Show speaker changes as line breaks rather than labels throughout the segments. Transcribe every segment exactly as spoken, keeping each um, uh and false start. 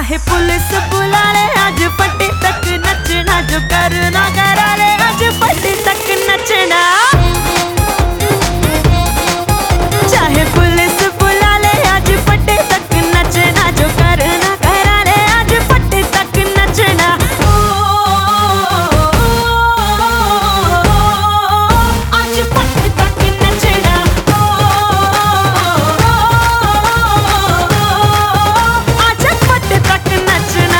चाहे पुलिस बुला ले आज फटे तक नचना, जो करना करा ले आज फटे तक नचना। चाहे पुलिस बुला ले आज फटे तक नचना, जो करना करा ले आज फटे तक नचना। आज फटे तक नचना, आज फटे तक नचना।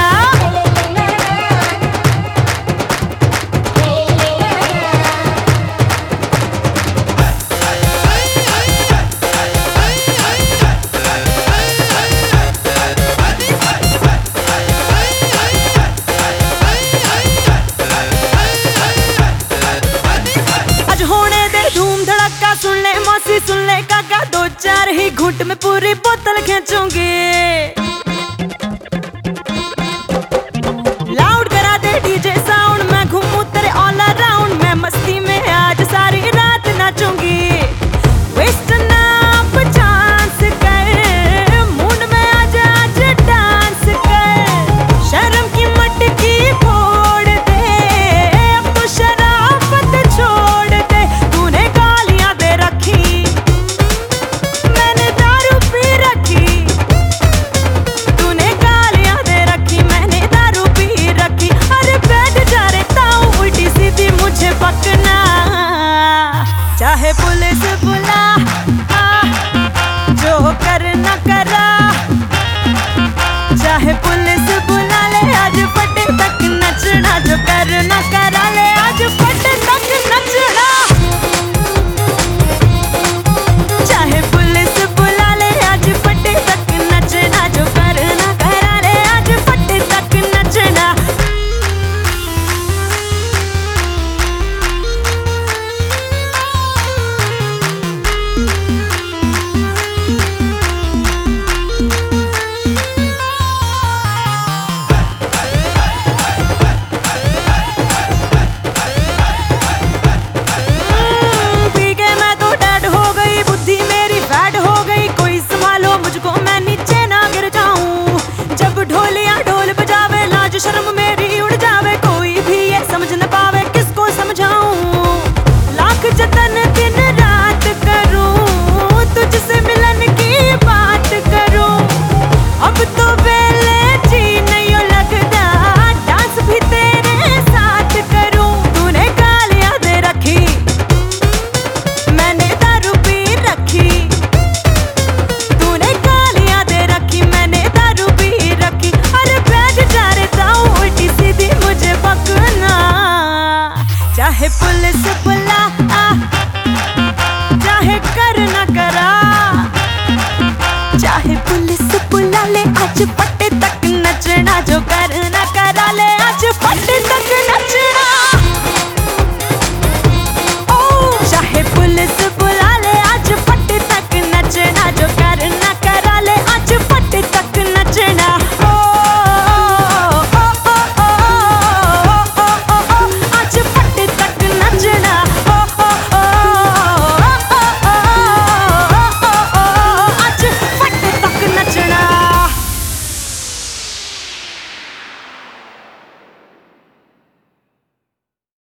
सुन ले मौसी सुन ले काका, दो चार ही घूंट में पूरी बोतल खींचूंगी। लाउड करा दे डीजे साउंड, मैं घूमूं तेरे ऑल अराउंड। मैं मस्ती में आज सारी रात नाचूंगी। वेस्ट ना चांस कर, मूड में आज आज डांस कर। शर्म की मटकी फोड़ दे, अब तो शराफत छोड़ दे। तूने गालियां दे रखी, मैंने दारू पी रखी। तूने गालियां दे रखी, मैंने दारू पी रखी। अरे बैठ जा रे ताऊ, उल्टी सीधी मुझे पकना। चाहे पुलिस बुला आ, जो करना करा। चाहे पुलिस बुला ले आज फटे तक नचना, जो करना करा।